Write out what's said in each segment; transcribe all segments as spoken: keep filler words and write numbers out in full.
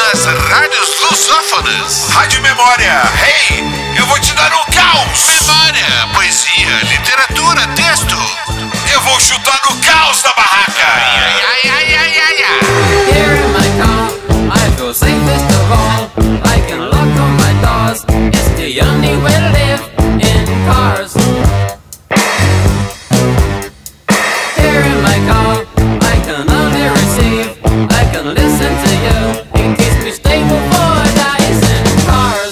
das rádios lusófonas. Rádio Memória. Hey, eu vou te dar um caos. Memória, poesia, literatura, texto. Eu vou chutar no caos da barraca. Ai, ai, ai, ai, ai, ai. Here in my car, I feel safest of all. I can lock on my doors. It's the only way to live in cars. Here in my car, I can only receive. I can listen to you. It keeps me stable for days in cars.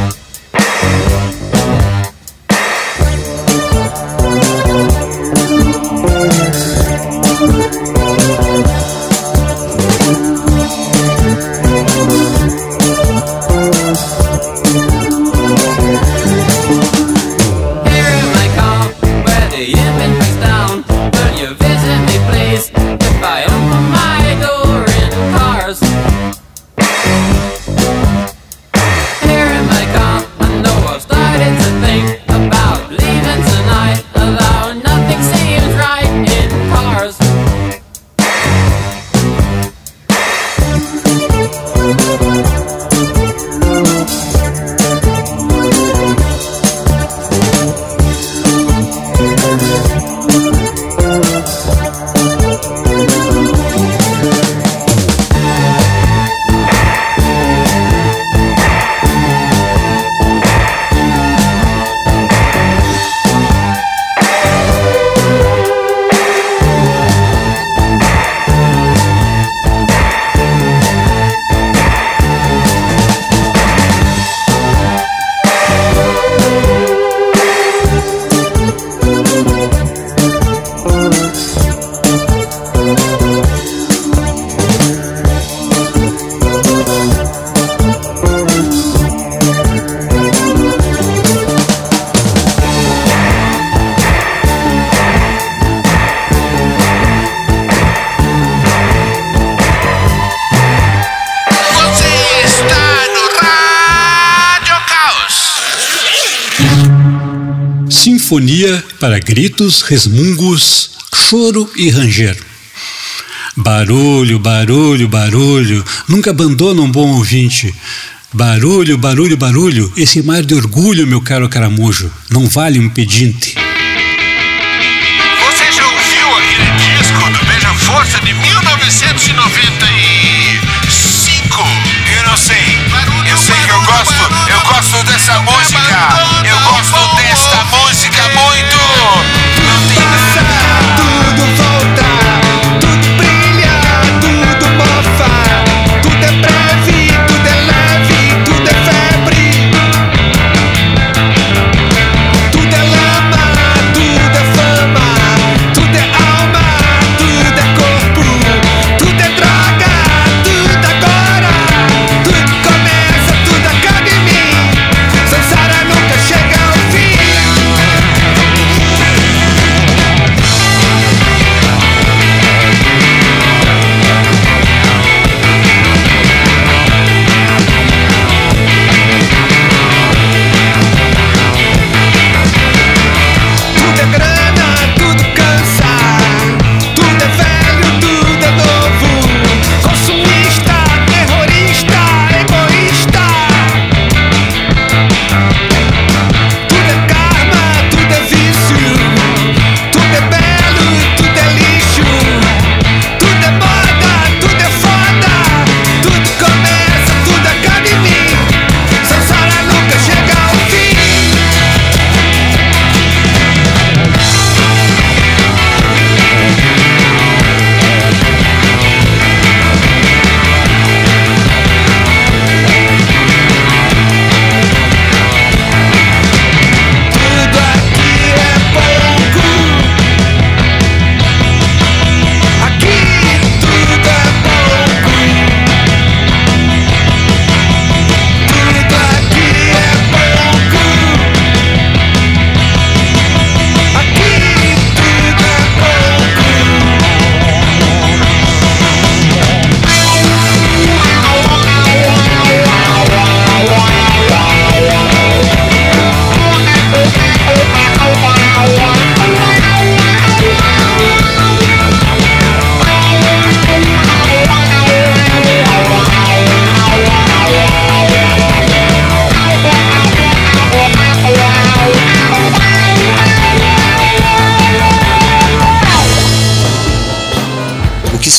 Sinfonia para gritos, resmungos, choro e ranger. Barulho, barulho, barulho, nunca abandona um bom ouvinte. Barulho, barulho, barulho, esse mar de orgulho, meu caro caramujo, não vale um pedinte. Você já ouviu aquele disco do Beija-Força de mil novecentos e noventa e cinco? Eu não sei. Barulho, Eu sei que eu barulho, gosto. barulho, Eu gosto dessa música. Eu gosto desta música muito. Não tem nada. Tudo voltar, tudo brilhar, tudo mofar. Tudo é breve, tudo é leve, tudo é febre. Tudo é lama, tudo é fama. Tudo é alma, tudo é corpo. Tudo é droga.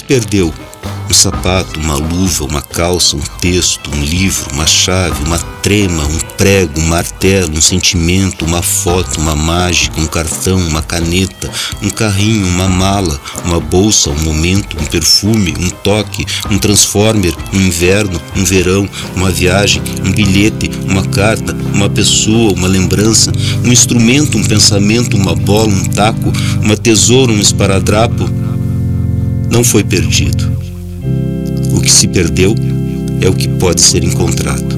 perdeu? Um sapato, uma luva, uma calça, um texto, um livro, uma chave, uma trema, um prego, um martelo, um sentimento, uma foto, uma mágica, um cartão, uma caneta, um carrinho, uma mala, uma bolsa, um momento, um perfume, um toque, um transformer, um inverno, um verão, uma viagem, um bilhete, uma carta, uma pessoa, uma lembrança, um instrumento, um pensamento, uma bola, um taco, uma tesoura, um esparadrapo. Não foi perdido. O que se perdeu é o que pode ser encontrado.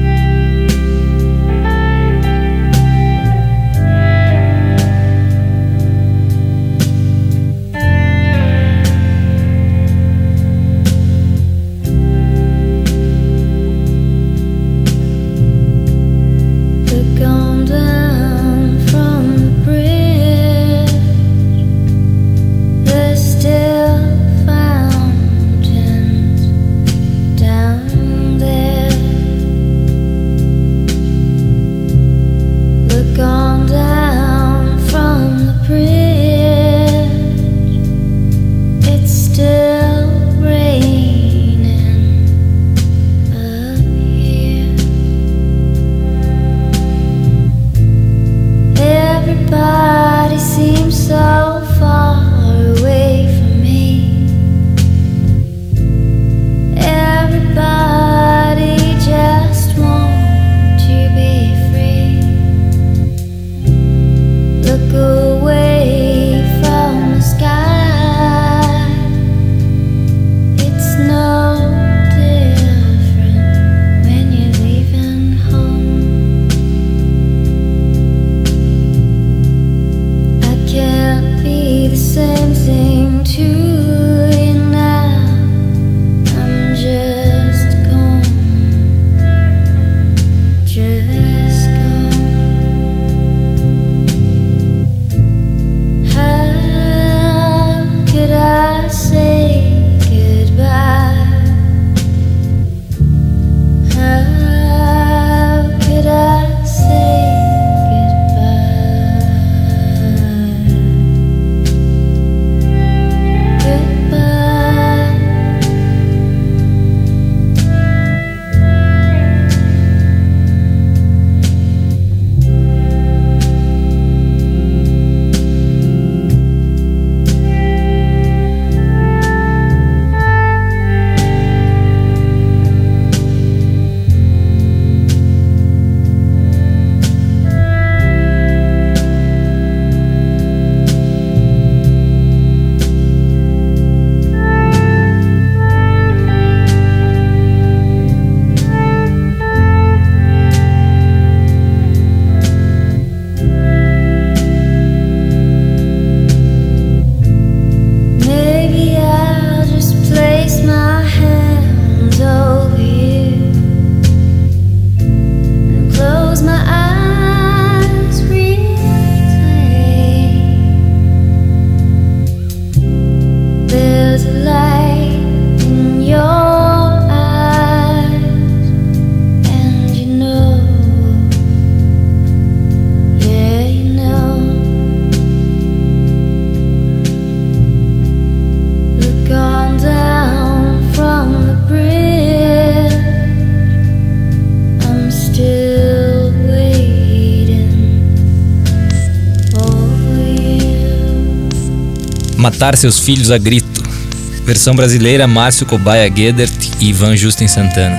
Matar seus filhos a grito. Versão brasileira, Márcio Cobaia Guedert e Ivan Justen Santana.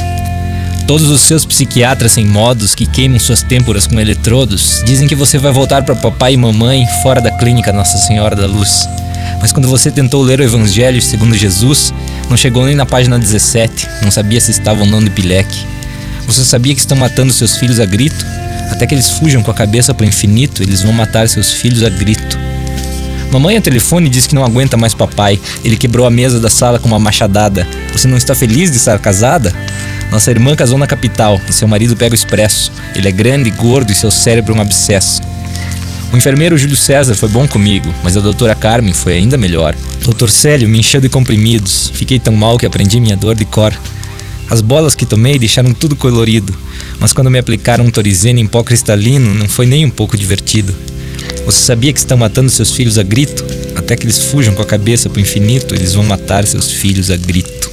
Todos os seus psiquiatras sem modos que queimam suas têmporas com eletrodos dizem que você vai voltar para papai e mamãe fora da clínica Nossa Senhora da Luz. Mas quando você tentou ler o Evangelho segundo Jesus, não chegou nem na página dezessete, não sabia se estava ou não de pileque. Você sabia que estão matando seus filhos a grito? Até que eles fujam com a cabeça para o infinito, eles vão matar seus filhos a grito. Mamãe ao telefone diz que não aguenta mais papai. Ele quebrou a mesa da sala com uma machadada. Você não está feliz de estar casada? Nossa irmã casou na capital e seu marido pega o expresso. Ele é grande, gordo e seu cérebro é um abscesso. O enfermeiro Júlio César foi bom comigo, mas a doutora Carmen foi ainda melhor. Doutor Célio me encheu de comprimidos. Fiquei tão mal que aprendi minha dor de cor. As bolas que tomei deixaram tudo colorido, mas quando me aplicaram um Torizene em pó cristalino, não foi nem um pouco divertido. Você sabia que estão matando seus filhos a grito? até que eles fujam com a cabeça pro infinito, eles vão matar seus filhos a grito.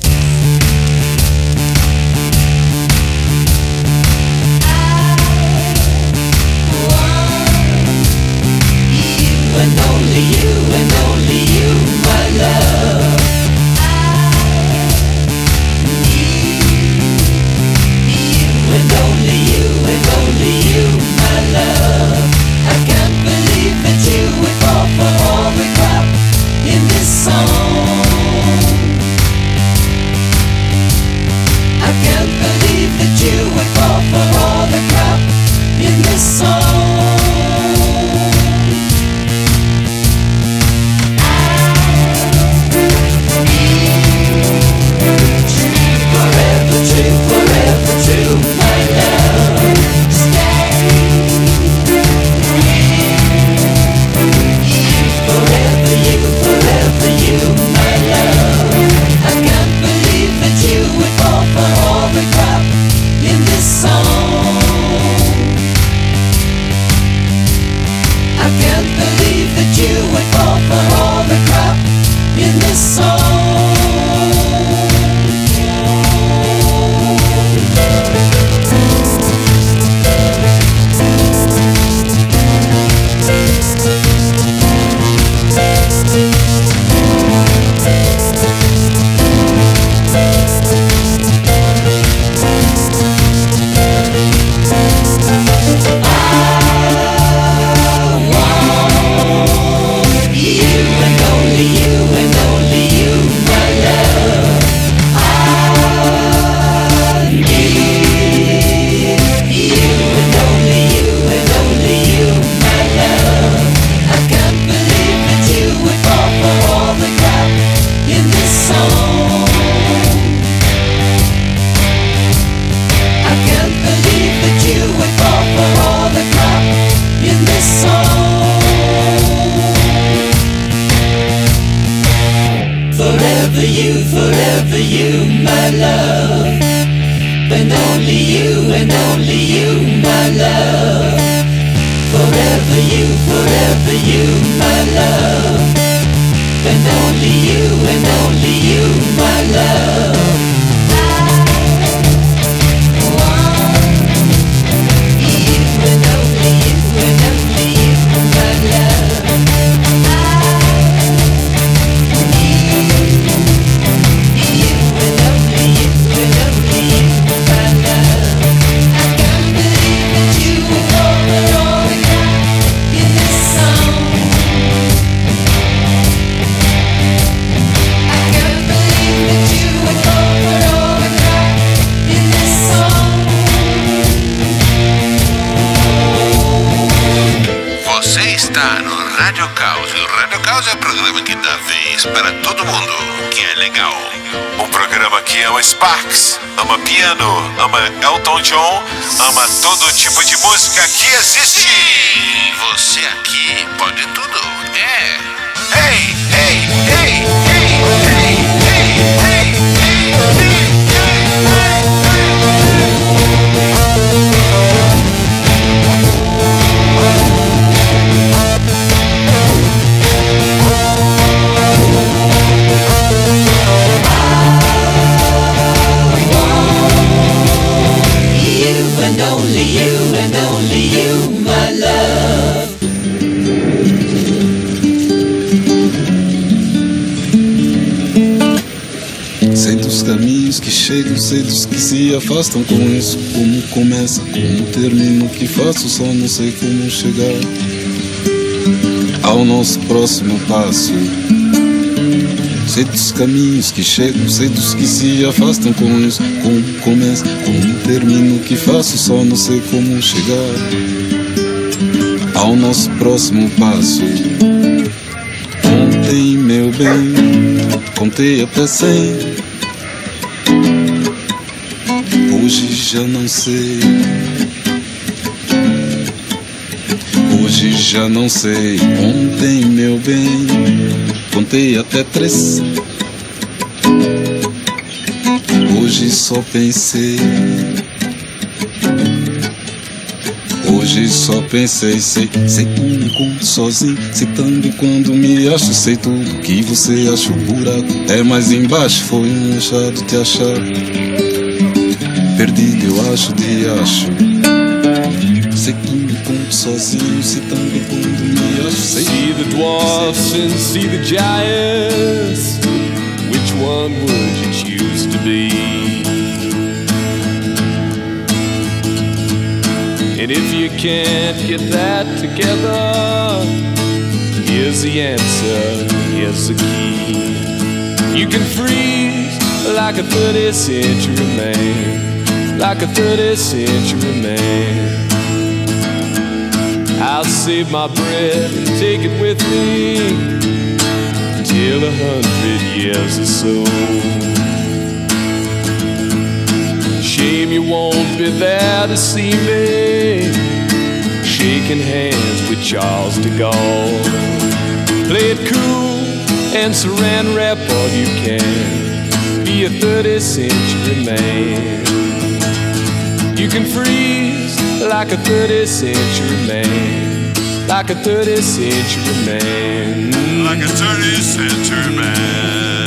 Para todo mundo que é legal. O programa que ama Sparks, ama piano, ama Elton John, ama todo tipo de música que existe. E você aqui pode tudo. É. Hey, hey, hey, hey, hey, hey, hey, hey, Sei dos caminhos que chegam, sei dos que se afastam. Com isso, como começa, como termina, o que faço, só não sei como chegar ao nosso próximo passo. Sei dos caminhos que chegam, sei dos que se afastam. Com isso, como começa, como termina, o que faço, só não sei como chegar ao nosso próximo passo. Ontem, meu bem, contei até cem. Hoje já não sei. Hoje já não sei. Ontem, meu bem, contei até três. Hoje só pensei. Hoje hoje só pensei, sei, sei como me encontro sozinho, sei também quando me acho, sei tudo que você acha, o buraco é mais embaixo, foi um achado te achar, perdido eu acho, te acho, sei que me encontro sozinho, sei também quando me acho, sei. See the dwarfs and see the giants, which one would you choose to be? And if you can't get that together, here's the answer, here's the key. You can freeze like a thirtieth century man, like a thirtieth century man. I'll save my breath and take it with me till a hundred years or so. Shame you won't be there to see me shaking hands with Charles de Gaulle. Play it cool and saran wrap all you can. Be a thirtieth century man. You can freeze like a thirtieth century man, like a thirtieth century man, like a thirtieth century man.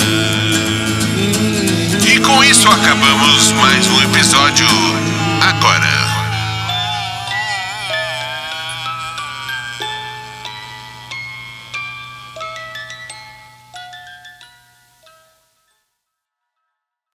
E com isso acabamos mais um episódio agora.